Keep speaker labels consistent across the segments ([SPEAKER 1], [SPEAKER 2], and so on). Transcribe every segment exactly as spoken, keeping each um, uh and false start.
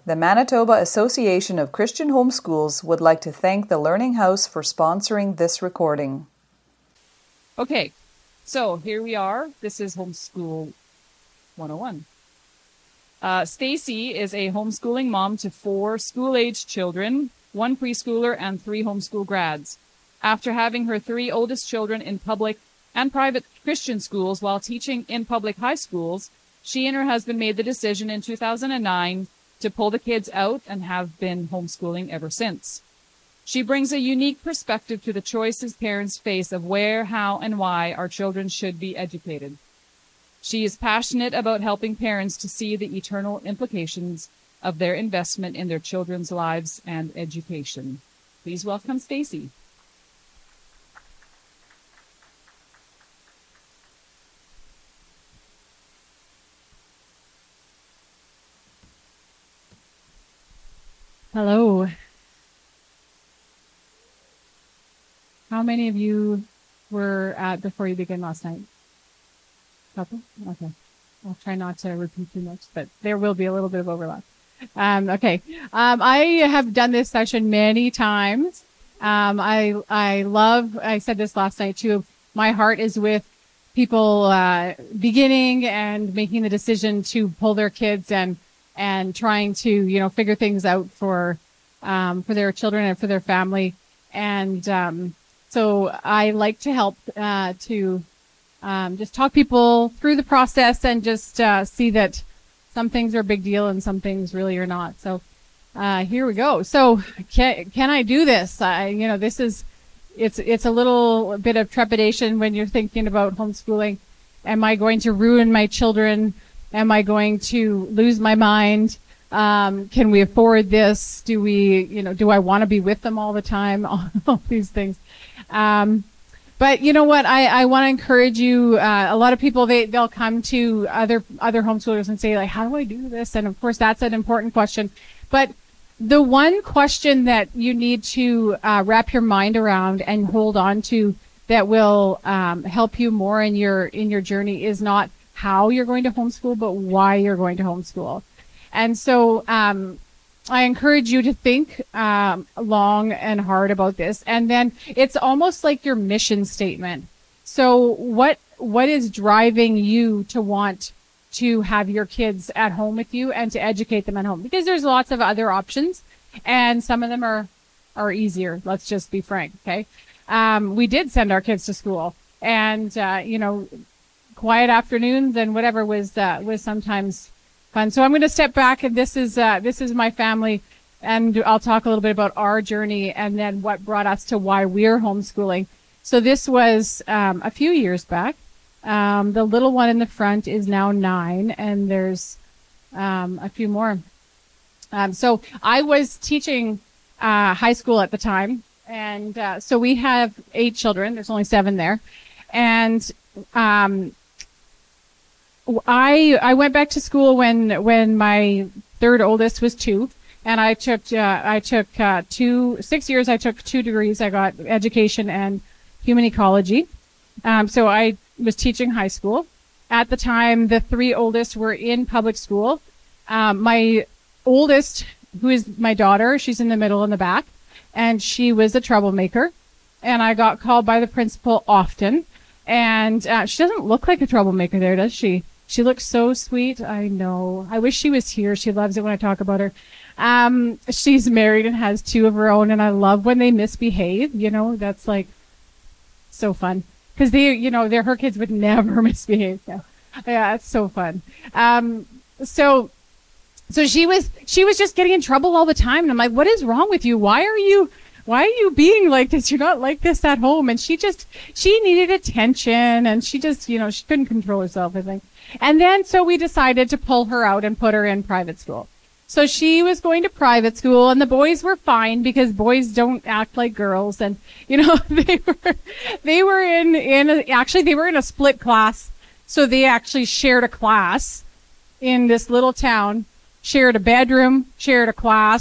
[SPEAKER 1] The Manitoba Association of Christian Homeschools would like to thank the Learning House for sponsoring this recording.
[SPEAKER 2] Okay, so here we are. This is Homeschool one oh one. Uh, Stacy is a homeschooling mom to four school-aged children, one preschooler, and three homeschool grads. After having her three oldest children in public and private Christian schools while teaching in public high schools, she and her husband made the decision in two thousand nine to pull the kids out and have been homeschooling ever since. She brings a unique perspective to the choices parents face of where, how, and why our children should be educated. She is passionate about helping parents to see the eternal implications of their investment in their children's lives and education. Please welcome Stacy. Hello. How many of you were at Before You Begin last night? Couple? Okay. I'll try not to repeat too much, but there will be a little bit of overlap. Um, okay. Um, I have done this session many times. Um, I, I love, I said this last night too, my heart is with people, uh, beginning and making the decision to pull their kids and, and trying to, you know, figure things out for, um, for their children and for their family. And, um, so I like to help, uh, to, um, just talk people through the process and just, uh, see that some things are a big deal and some things really are not. So, uh, here we go. So can, can I do this? I, you know, this is, it's, it's a little bit of trepidation when you're thinking about homeschooling. Am I going to ruin my children? Am I going to lose my mind? Um, can we afford this? Do we, you know, do I want to be with them all the time? All, all these things. Um, but you know what? I, I want to encourage you. Uh, a lot of people, they, they'll come to other, other homeschoolers and say like, how do I do this? And of course, that's an important question. But the one question that you need to, uh, wrap your mind around and hold on to that will, um, help you more in your, in your journey is not how you're going to homeschool, but why you're going to homeschool. And so, um, I encourage you to think, um, long and hard about this. And then it's almost like your mission statement. So what, what is driving you to want to have your kids at home with you and to educate them at home? Because there's lots of other options and some of them are, are easier. Let's just be frank. Okay. Um, we did send our kids to school and, uh, you know, quiet afternoons and whatever was, uh, was sometimes fun. So I'm going to step back and this is, uh, this is my family and I'll talk a little bit about our journey and then what brought us to why we're homeschooling. So this was, um, a few years back. Um, the little one in the front is now nine and there's, um, a few more. Um, so I was teaching, uh, high school at the time. And, uh, so we have eight children. There's only seven there. And, um, I, I went back to school when, when my third oldest was two and I took, uh, I took, uh, two, six years, I took two degrees. I got education and human ecology. Um, so I was teaching high school. At the time, the three oldest were in public school. Um, my oldest, who is my daughter, she's in the middle in the back and she was a troublemaker and I got called by the principal often. And, uh, she doesn't look like a troublemaker there, does she? She looks so sweet. I know. I wish she was here. She loves it when I talk about her. Um, she's married and has two of her own and I love when they misbehave. You know, that's like so fun. Cause they, you know, they're, her kids would never misbehave. Yeah. Yeah. It's so fun. Um, so, so she was, she was just getting in trouble all the time. And I'm like, what is wrong with you? Why are you, why are you being like this? You're not like this at home. And she just, she needed attention and she just, you know, she couldn't control herself, I think. And then, so we decided to pull her out and put her in private school. So she was going to private school and the boys were fine because boys don't act like girls. And, you know, they were, they were in, in, a, actually they were in a split class. So they actually shared a class in this little town, shared a bedroom, shared a class.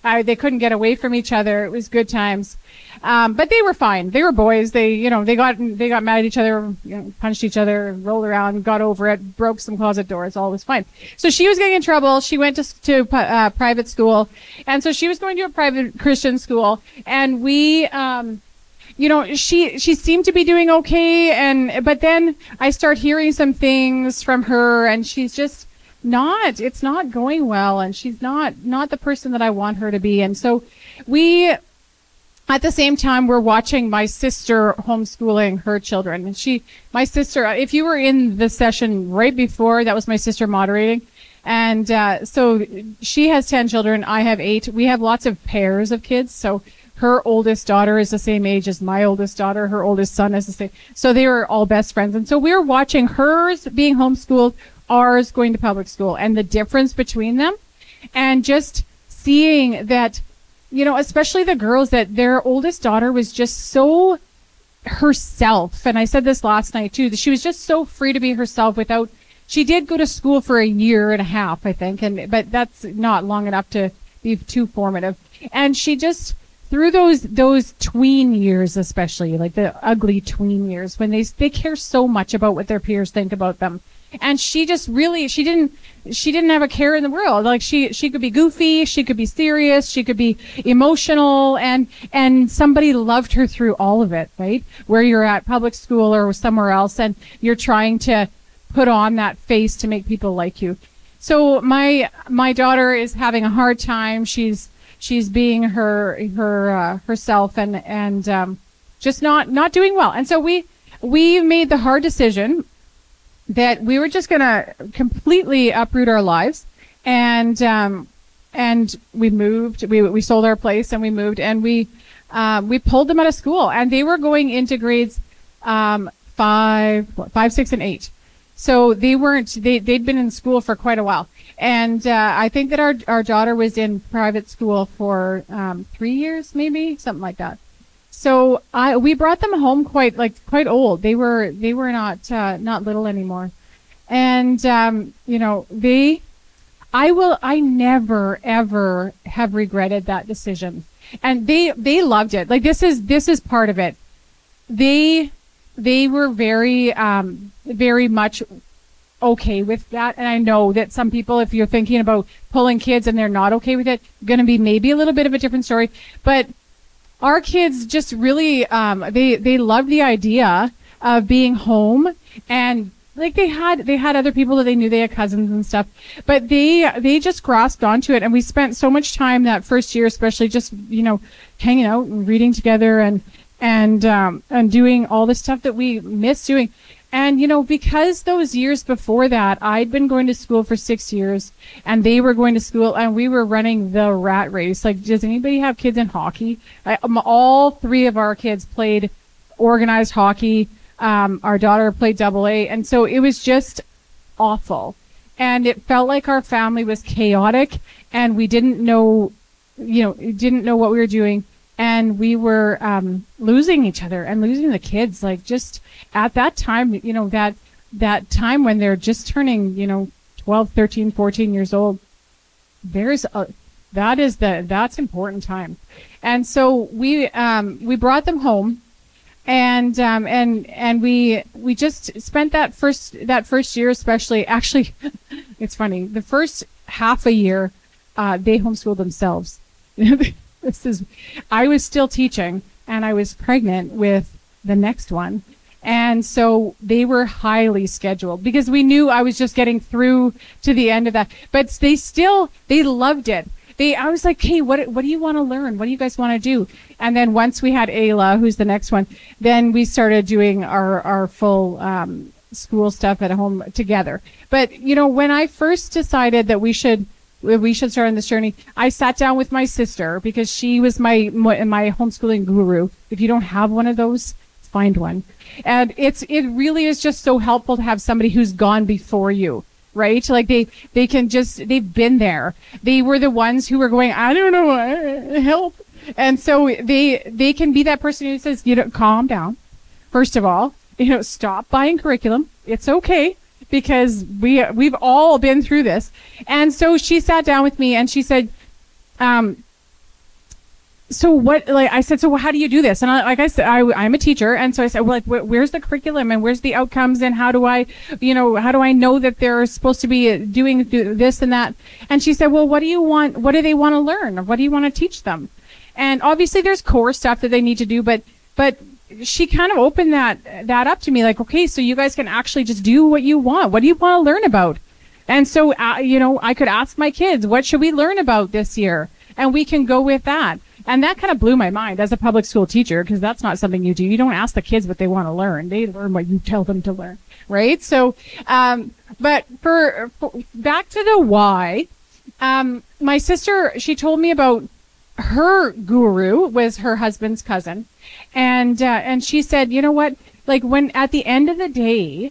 [SPEAKER 2] I, they couldn't get away from each other. It was good times. Um, but they were fine. They were boys. They, you know, they got, they got mad at each other, you know, punched each other, rolled around, got over it, broke some closet doors. All was fine. So she was getting in trouble. She went to, to, uh, private school. And so she was going to a private Christian school. And we, um, you know, she, she seemed to be doing okay. And, but then I start hearing some things from her, and she's just not, it's not going well. And she's not, not the person that I want her to be. And so we, at the same time, we're watching my sister homeschooling her children. And she, my sister, if you were in the session right before, that was my sister moderating. And, uh, so she has ten children. I have eight. We have lots of pairs of kids. So her oldest daughter is the same age as my oldest daughter. Her oldest son is the same. So they were all best friends. And so we were watching hers being homeschooled, ours going to public school, and the difference between them. And just seeing that, you know, especially the girls, that their oldest daughter was just so herself. And I said this last night too, that she was just so free to be herself without, she did go to school for a year and a half, I think. And, but that's not long enough to be too formative. And she just, through those, those tween years, especially like the ugly tween years, when they, they care so much about what their peers think about them. And she just really, she didn't, she didn't have a care in the world. Like she, she could be goofy, she could be serious, she could be emotional, and, and somebody loved her through all of it, right? Where you're at public school or somewhere else, and you're trying to put on that face to make people like you. So my, my daughter is having a hard time. She's, she's being her, her, uh, herself, and, and, um, just not, not doing well. And so we, we made the hard decision that we were just going to completely uproot our lives. And, um, and we moved, we, we sold our place and we moved, and we, um, we pulled them out of school, and they were going into grades, um, five, five, six, and eight. So they weren't, they, they'd been in school for quite a while. And, uh, I think that our, our daughter was in private school for, um, three years, maybe, something like that. So I, we brought them home quite, like, quite old. They were, they were not, uh, not little anymore. And, um, you know, they, I will, I never, ever have regretted that decision. And they, they loved it. Like, this is, this is part of it. They, they were very, um, very much okay with that. And I know that some people, if you're thinking about pulling kids and they're not okay with it, going to be maybe a little bit of a different story. But our kids just really, um, they, they loved the idea of being home, and like they had, they had other people that they knew, they had cousins and stuff, but they, they just grasped onto it. And we spent so much time that first year, especially just, you know, hanging out and reading together, and, and, um, and doing all the stuff that we miss doing. And, you know, because those years before that, I'd been going to school for six years and they were going to school, and we were running the rat race. Like, does anybody have kids in hockey? I, um, all three of our kids played organized hockey. Um, our daughter played double A. And so it was just awful. And it felt like our family was chaotic, and we didn't know, you know, didn't know what we were doing. And we were, um, losing each other and losing the kids. Like, just at that time, you know, that, that time when they're just turning, you know, twelve, thirteen, fourteen years old, there's a, that is the, that's important time. And so we, um, we brought them home, and, um, and, and we, we just spent that first, that first year, especially, actually, it's funny, the first half a year, uh, they homeschooled themselves. This is, I was still teaching, and I was pregnant with the next one. And so they were highly scheduled, because we knew I was just getting through to the end of that. But they still, they loved it. They, I was like, hey, what, what do you want to learn? What do you guys want to do? And then once we had Ayla, who's the next one, then we started doing our, our full, um, school stuff at home together. But, you know, when I first decided that we should, we should start on this journey, I sat down with my sister, because she was my, my homeschooling guru. If you don't have one of those, find one. And it's, it really is just so helpful to have somebody who's gone before you, right? Like they, they can just, they've been there. They were the ones who were going, I don't know, help. And so they, they can be that person who says, you know, calm down. First of all, you know, stop buying curriculum. It's okay, because we, we've all been through this. And so she sat down with me and she said, um, so what, like I said, so how do you do this? And I, like I said, I, I'm a teacher. And so I said, well, like, wh- where's the curriculum and where's the outcomes and how do I, you know, how do I know that they're supposed to be doing this and that? And she said, well, what do you want? What do they want to learn? Or what do you want to teach them? And obviously there's core stuff that they need to do, but, but she kind of opened that, that up to me like, okay, so you guys can actually just do what you want. What do you want to learn about? And so, uh, you know, I could ask my kids, what should we learn about this year? And we can go with that. And that kind of blew my mind as a public school teacher, because that's not something you do. You don't ask the kids what they want to learn. They learn what you tell them to learn, right? So, um, but for, for back to the why, um, my sister, she told me about her guru was her husband's cousin. And, uh, and she said, you know what, like when at the end of the day,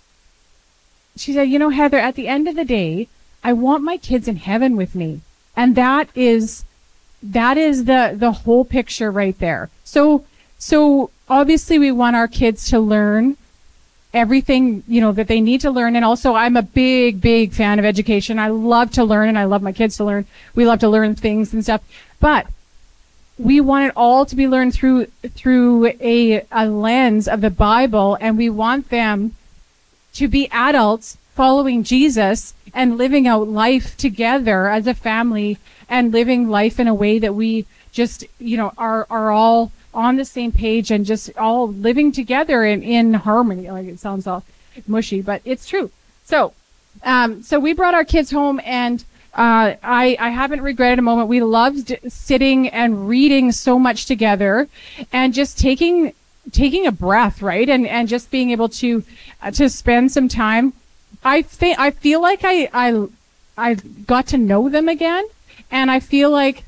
[SPEAKER 2] she said, you know, Heather, at the end of the day, I want my kids in heaven with me. And that is, that is the, the whole picture right there. So, so obviously we want our kids to learn everything, you know, that they need to learn. And also I'm a big, big fan of education. I love to learn and I love my kids to learn. We love to learn things and stuff, but we want it all to be learned through, through a, a lens of the Bible. And we want them to be adults following Jesus and living out life together as a family and living life in a way that we just, you know, are, are all on the same page and just all living together in, in harmony. Like it sounds all mushy, but it's true. So, um, so we brought our kids home and, uh, I, I haven't regretted a moment. We loved sitting and reading so much together and just taking, taking a breath, right? And, and just being able to, uh, to spend some time. I think, I feel like I, I, I got to know them again. And I feel like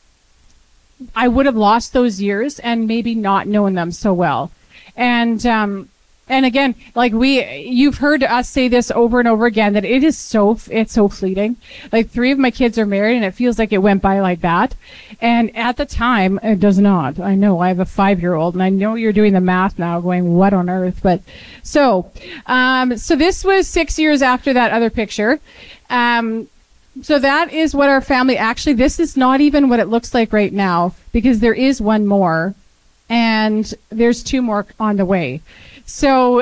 [SPEAKER 2] I would have lost those years and maybe not known them so well. And, um, and again, like we, you've heard us say this over and over again, that it is so, it's so fleeting. Like three of my kids are married and it feels like it went by like that. And at the time, it does not. I know I have a five-year-old and I know you're doing the math now going, what on earth? But so, um, so this was six years after that other picture. Um, So that is what our family, actually, this is not even what it looks like right now, because there is one more and there's two more on the way. So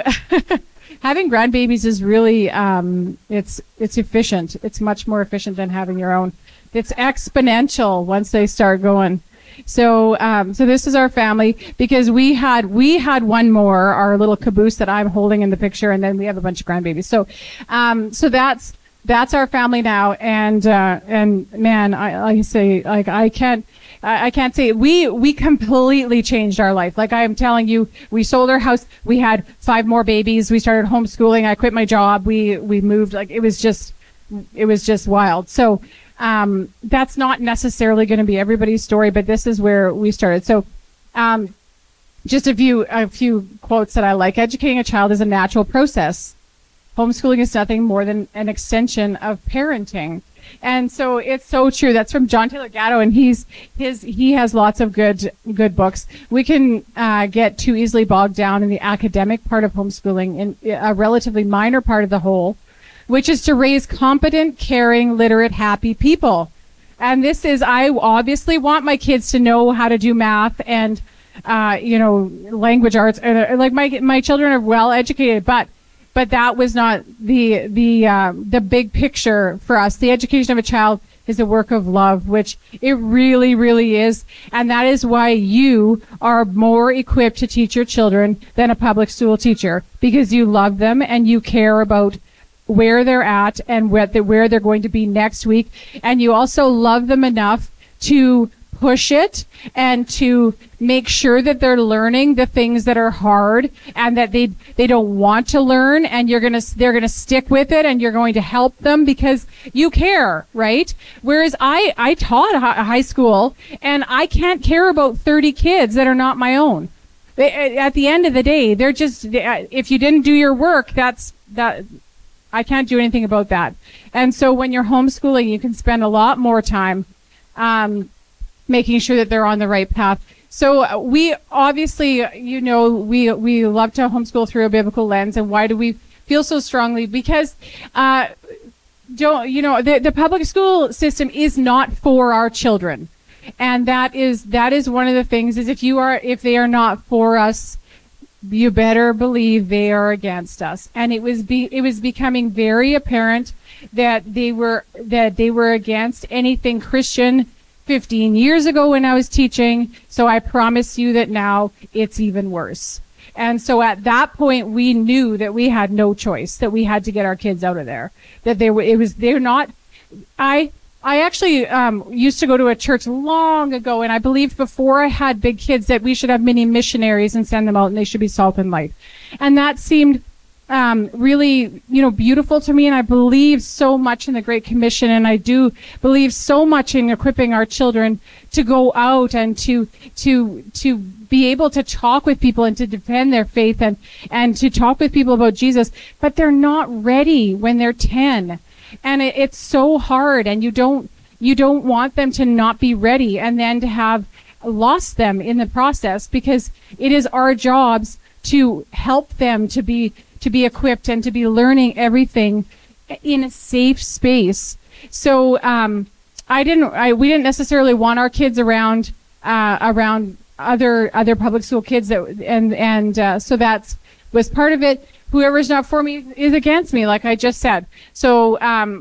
[SPEAKER 2] having grandbabies is really, um, it's, it's efficient. It's much more efficient than having your own. It's exponential once they start going. So, um, so this is our family, because we had, we had one more, our little caboose that I'm holding in the picture, and then we have a bunch of grandbabies. So, um, so that's, That's our family now, and uh, and man, I like I say, like I can't, I, I can't say it. we we completely changed our life. Like I am telling you, we sold our house, we had five more babies, we started homeschooling, I quit my job, we we moved. Like it was just, it was just wild. So um, that's not necessarily going to be everybody's story, but this is where we started. So um, just a few a few quotes that I like. Educating a child is a natural process. Homeschooling is nothing more than an extension of parenting. And so it's so true. That's from John Taylor Gatto, and he's his he has lots of good good books. We can uh, get too easily bogged down in the academic part of homeschooling, in a relatively minor part of the whole, which is to raise competent, caring, literate, happy people. And this is, I obviously want my kids to know how to do math and uh, you know, language arts. Uh, like my my children are well educated, but But that was not the the uh, the big picture for us. The education of a child is a work of love, which it really, really is. And that is why you are more equipped to teach your children than a public school teacher, because you love them and you care about where they're at and where they're, where they're going to be next week. And you also love them enough to push it and to make sure that they're learning the things that are hard and that they they don't want to learn, and you're going to they're going to stick with it and you're going to help them because you care, right? Whereas I I taught a high school and I can't care about thirty kids that are not my own. At the end of the day, they're just, if you didn't do your work, that's that I can't do anything about that. And so when you're homeschooling, you can spend a lot more time um making sure that they're on the right path. So we obviously, you know, we we love to homeschool through a biblical lens. And why do we feel so strongly? Because, uh, don't you know, the the public school system is not for our children. And that is, that is one of the things is if you are, if they are not for us, you better believe they are against us. And it was be, it was becoming very apparent that they were, that they were against anything Christian fifteen years ago when I was teaching. So I promise you that now it's even worse. And so at that point, we knew that we had no choice, that we had to get our kids out of there, that they were, it was, they're not, I, I actually um, used to go to a church long ago, and I believed before I had big kids that we should have many missionaries and send them out, and they should be salt and light. And that seemed um, really, you know, beautiful to me, and I believe so much in the Great Commission, and I do believe so much in equipping our children to go out and to to to be able to talk with people and to defend their faith and and to talk with people about Jesus. But they're not ready when they're ten. And it, it's so hard, and you don't you don't want them to not be ready and then to have lost them in the process, because it is our jobs to help them to be to be equipped and to be learning everything in a safe space. So um, I didn't I we didn't necessarily want our kids around uh, around other other public school kids that and and uh, so that's was part of it. Whoever's not for me is against me, like I just said. So, um,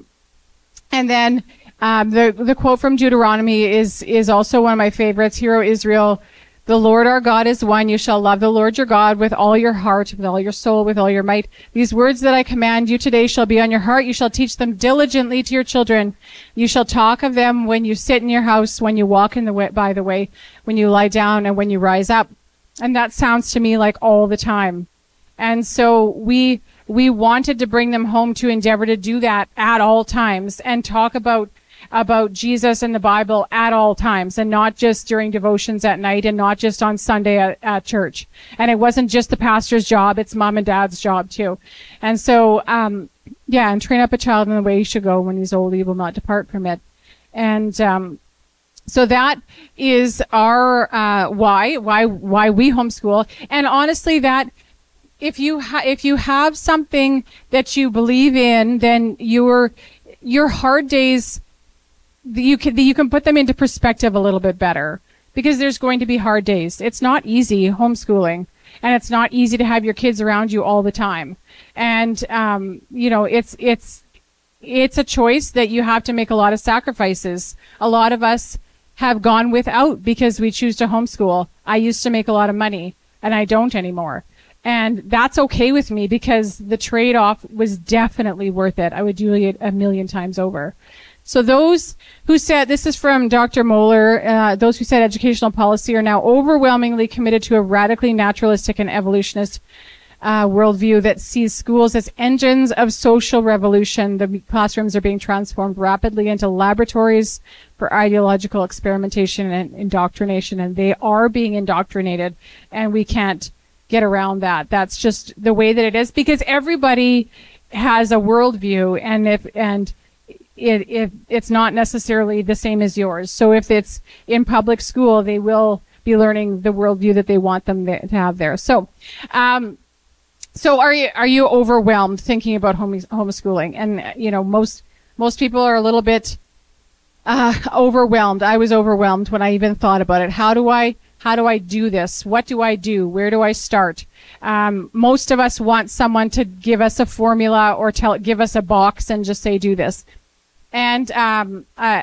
[SPEAKER 2] and then um, the the quote from Deuteronomy is is also one of my favorites. Hear, O Israel, the Lord our God is one. You shall love the Lord your God with all your heart, with all your soul, with all your might. These words that I command you today shall be on your heart. You shall teach them diligently to your children. You shall talk of them when you sit in your house, when you walk in the way, by the way, when you lie down, and when you rise up. And that sounds to me like all the time. And so we we wanted to bring them home to endeavor to do that at all times and talk about about Jesus and the Bible at all times, and not just during devotions at night and not just on Sunday at, at church. And it wasn't just the pastor's job, it's mom and dad's job too. And so, um, yeah, and train up a child in the way he should go. When he's old, he will not depart from it. And um, so that is our uh, why, why, why we homeschool. And honestly, that If you ha- if you have something that you believe in, then your your hard days, you can you can put them into perspective a little bit better, because there's going to be hard days. It's not easy homeschooling, and it's not easy to have your kids around you all the time. And um, you know, it's it's it's a choice that you have to make a lot of sacrifices. A lot of us have gone without because we choose to homeschool. I used to make a lot of money, and I don't anymore. And that's okay with me, because the trade-off was definitely worth it. I would do it a million times over. So those who said, this is from Doctor Moeller, uh, those who said educational policy are now overwhelmingly committed to a radically naturalistic and evolutionist uh, worldview that sees schools as engines of social revolution. The classrooms are being transformed rapidly into laboratories for ideological experimentation and indoctrination, and they are being indoctrinated, and we can't get around that. That's just the way that it is, because everybody has a worldview, and if and it, if it's not necessarily the same as yours. So if it's in public school, they will be learning the worldview that they want them to have there. So, um, so are you are you overwhelmed thinking about home, homeschooling? And you know, most most people are a little bit uh, overwhelmed. I was overwhelmed when I even thought about it. How do I How do I do this? What do I do? Where do I start? Um, most of us want someone to give us a formula or tell, give us a box and just say, do this. And um, uh,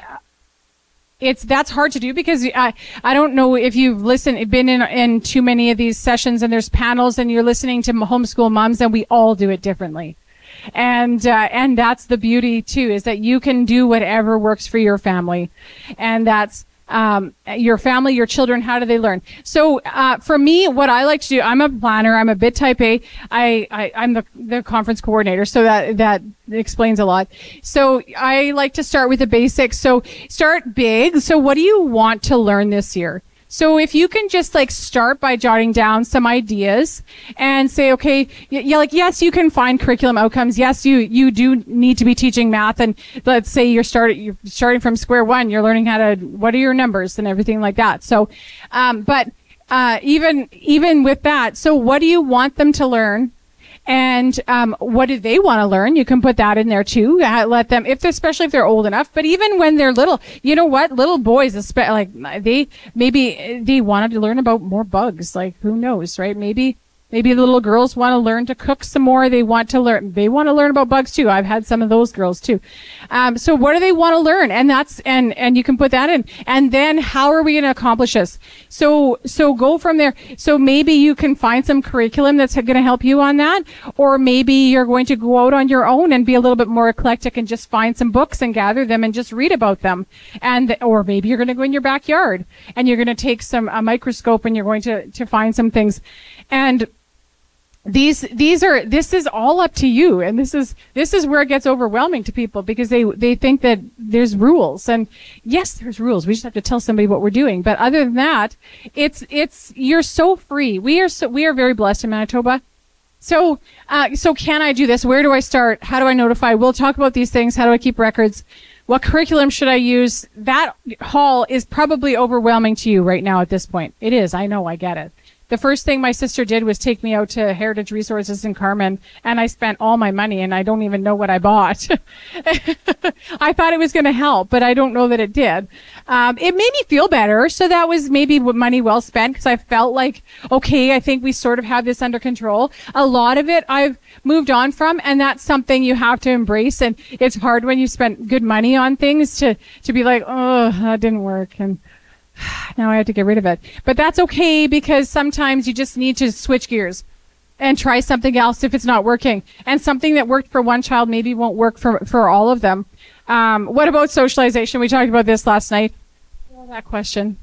[SPEAKER 2] it's that's hard to do, because I, I don't know if you've listened, been in, in too many of these sessions, and there's panels and you're listening to homeschool moms, and we all do it differently. And uh, and that's the beauty too, is that you can do whatever works for your family. And that's Um, your family, your children, how do they learn? So, uh, for me, what I like to do, I'm a planner, I'm a bit type A. I, I, I'm the, the conference coordinator, so that, that explains a lot. So I like to start with the basics. So start big. So what do you want to learn this year? So if you can just like start by jotting down some ideas and say, okay, yeah, like, yes, you can find curriculum outcomes. Yes, you, you do need to be teaching math. And let's say you're starting, you're starting from square one. You're learning how to, what are your numbers and everything like that. So, um, but, uh, even, even with that, so what do you want them to learn? And um, what do they want to learn? You can put that in there too. Uh, let them, if they're, especially if they're old enough. But even when they're little, you know what? Little boys, espe- like they maybe they wanted to learn about more bugs. Like who knows, right? Maybe. Maybe the little girls want to learn to cook some more. They want to learn, they want to learn about bugs too. I've had some of those girls too. Um, so what do they want to learn? And that's, and, and you can put that in. And then how are we going to accomplish this? So, so go from there. So maybe you can find some curriculum that's going to help you on that. Or maybe you're going to go out on your own and be a little bit more eclectic and just find some books and gather them and just read about them. And, or maybe you're going to go in your backyard and you're going to take some, a microscope and you're going to, to find some things. And, These, these are, this is all up to you. And this is, this is where it gets overwhelming to people because they, they think that there's rules. And yes, there's rules. We just have to tell somebody what we're doing. But other than that, it's, it's, you're so free. We are so, we are very blessed in Manitoba. So, uh, so can I do this? Where do I start? How do I notify? We'll talk about these things. How do I keep records? What curriculum should I use? That hall is probably overwhelming to you right now at this point. It is. I know. I get it. The first thing my sister did was take me out to Heritage Resources in Carman, and I spent all my money, and I don't even know what I bought. I thought it was going to help, but I don't know that it did. Um, it made me feel better, so that was maybe money well spent, because I felt like, okay, I think we sort of have this under control. A lot of it I've moved on from, and that's something you have to embrace, and it's hard when you spend good money on things to, to be like, oh, that didn't work, and now I have to get rid of it. But that's okay because sometimes you just need to switch gears and try something else if it's not working. And something that worked for one child maybe won't work for, for all of them. Um, what about socialization? We talked about this last night. Oh, that question.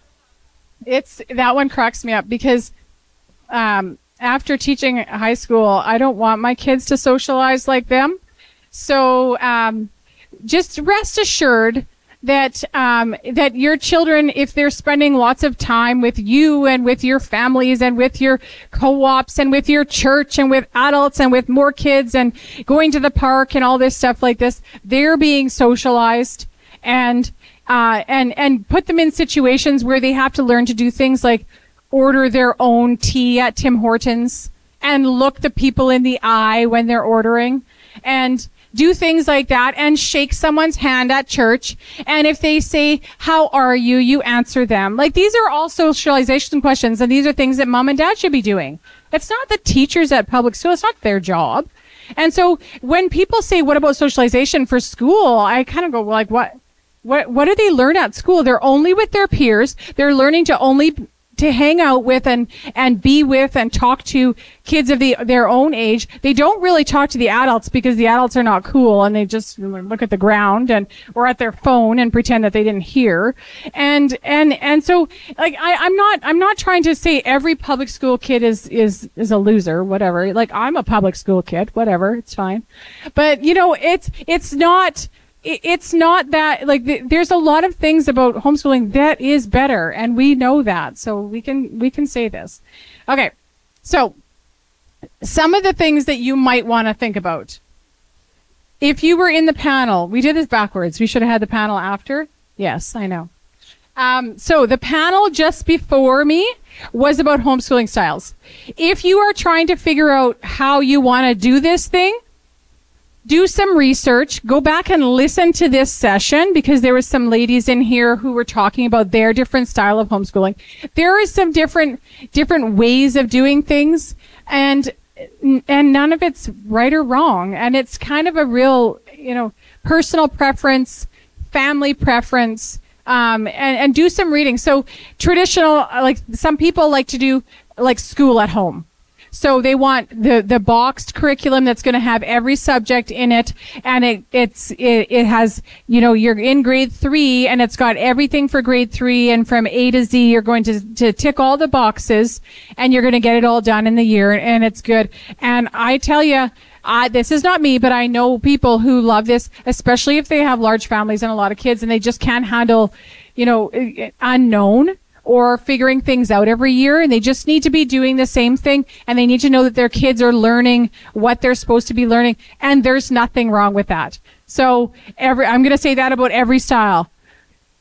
[SPEAKER 2] It's, that one cracks me up because, um, after teaching high school, I don't want my kids to socialize like them. So, um, just rest assured that um that your children, if they're spending lots of time with you and with your families and with your co-ops and with your church and with adults and with more kids and going to the park and all this stuff like this, they're being socialized and uh and and put them in situations where they have to learn to do things like order their own tea at Tim Hortons and look the people in the eye when they're ordering and do things like that and shake someone's hand at church. And if they say, how are you? You answer them. Like these are all socialization questions. And these are things that mom and dad should be doing. It's not the teachers at public school. It's not their job. And so when people say, what about socialization for school? I kind of go like, what, what, what do they learn at school? They're only with their peers. They're learning to only to hang out with and, and be with and talk to kids of the, their own age. They don't really talk to the adults because the adults are not cool and they just look at the ground and, or at their phone and pretend that they didn't hear. And, and, and so, like, I, I'm not, I'm not trying to say every public school kid is, is, is a loser, whatever. Like, I'm a public school kid, whatever, it's fine. But, you know, it's, it's not, It's not that, like, there's a lot of things about homeschooling that is better, and we know that, so we can, we can say this. Okay, so, some of the things that you might want to think about. If you were in the panel, we did this backwards, we should have had the panel after. Yes, I know. Um, so, the panel just before me was about homeschooling styles. If you are trying to figure out how you want to do this thing, do some research, go back and listen to this session because there were some ladies in here who were talking about their different style of homeschooling. There is some different, different ways of doing things and, and none of it's right or wrong. And it's kind of a real, you know, personal preference, family preference, um, and, and do some reading. So traditional, like some people like to do like school at home. So they want the, the boxed curriculum that's going to have every subject in it. And it, it's, it, it has, you know, you're in grade three and it's got everything for grade three. And from A to Z, you're going to, to tick all the boxes and you're going to get it all done in the year. And it's good. And I tell you, I, this is not me, but I know people who love this, especially if they have large families and a lot of kids and they just can't handle, you know, unknown. Or figuring things out every year, and they just need to be doing the same thing, and they need to know that their kids are learning what they're supposed to be learning, and there's nothing wrong with that. So every, I'm going to say that about every style.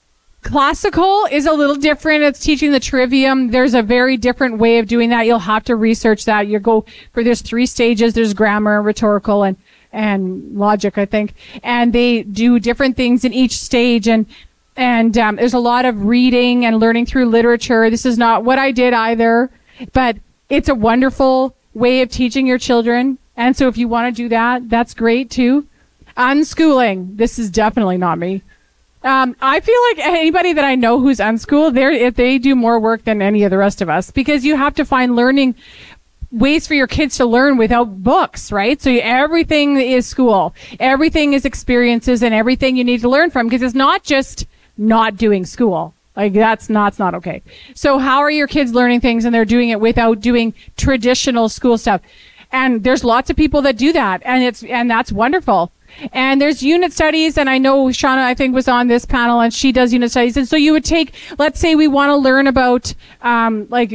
[SPEAKER 2] classical is a little different. It's teaching the trivium. There's a very different way of doing that. You'll have to research that. You go for, there's three stages. There's grammar, rhetorical, and, and logic, I think. And they do different things in each stage. And, and, um, there's a lot of reading and learning through literature. This is not what I did either, but it's a wonderful way of teaching your children. And so if you want to do that, that's great too. Unschooling. This is definitely not me. Um, I feel like anybody that I know who's unschooled, they they do more work than any of the rest of us, because you have to find learning ways for your kids to learn without books, right? So everything is school, everything is experiences, and everything you need to learn from, because it's not just not doing school. Like that's not, it's not okay. So how are your kids learning things and they're doing it without doing traditional school stuff? And there's lots of people that do that, and it's and that's wonderful. And there's unit studies, and I know Shauna, I think, was on this panel, and she does unit studies. And so you would take, let's say we want to learn about, um, like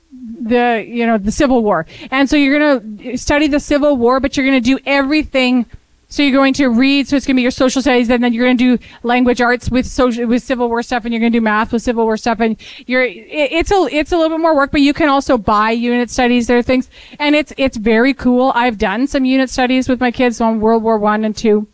[SPEAKER 2] the, you know, the Civil War. And so you're going to study the Civil War, but you're going to do everything. So you're going to read, so it's going to be your social studies, and then you're going to do language arts with social, with Civil War stuff, and you're going to do math with Civil War stuff, and you're, it, it's a, it's a little bit more work, but you can also buy unit studies. There are things, and it's, it's very cool. I've done some unit studies with my kids on World War One and Two.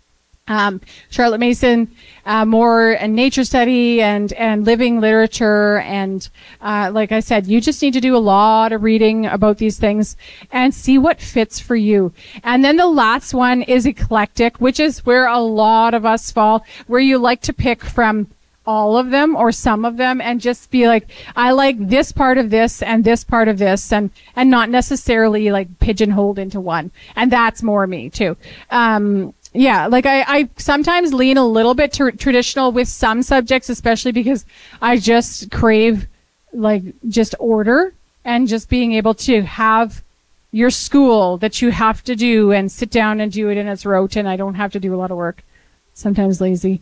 [SPEAKER 2] Um, Charlotte Mason, uh, more a nature study and, and living literature. And, uh, like I said, you just need to do a lot of reading about these things and see what fits for you. And then the last one is eclectic, which is where a lot of us fall, where you like to pick from all of them or some of them and just be like, I like this part of this and this part of this, and, and not necessarily like pigeonholed into one. And that's more me too. Um, Yeah, like I, I sometimes lean a little bit to traditional with some subjects, especially because I just crave like just order and just being able to have your school that you have to do and sit down and do it in its rote, and I don't have to do a lot of work. Sometimes lazy.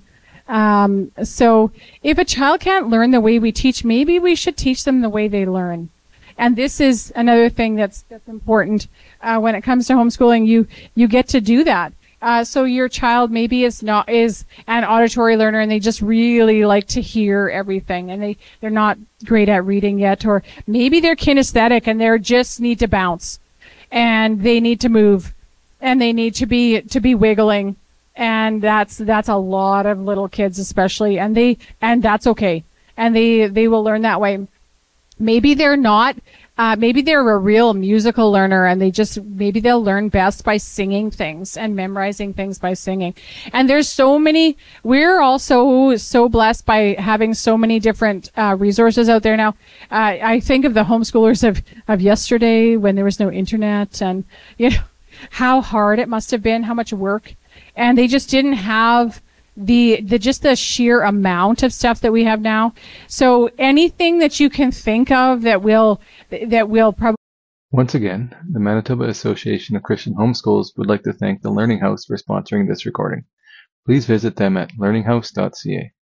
[SPEAKER 2] Um, so if a child can't learn the way we teach, maybe we should teach them the way they learn. And this is another thing that's that's important uh, when it comes to homeschooling. You you get to do that. Uh, so your child maybe is not, is an auditory learner, and they just really like to hear everything, and they, they're not great at reading yet, or maybe they're kinesthetic and they just need to bounce and they need to move and they need to be, to be wiggling. And that's, that's a lot of little kids especially. And they, and that's okay. And they, they will learn that way. Maybe they're not, Uh, maybe they're a real musical learner, and they just, maybe they'll learn best by singing things and memorizing things by singing. And there's so many, we're also so blessed by having so many different uh, resources out there now. Uh, I think of the homeschoolers of, of yesterday when there was no internet, and, you know, how hard it must have been, how much work. And they just didn't have the, the, just the sheer amount of stuff that we have now. So anything that you can think of that will, that will probably.
[SPEAKER 3] Once again, the Manitoba Association of Christian Homeschools would like to thank the Learning House for sponsoring this recording. Please visit them at learning house dot c a.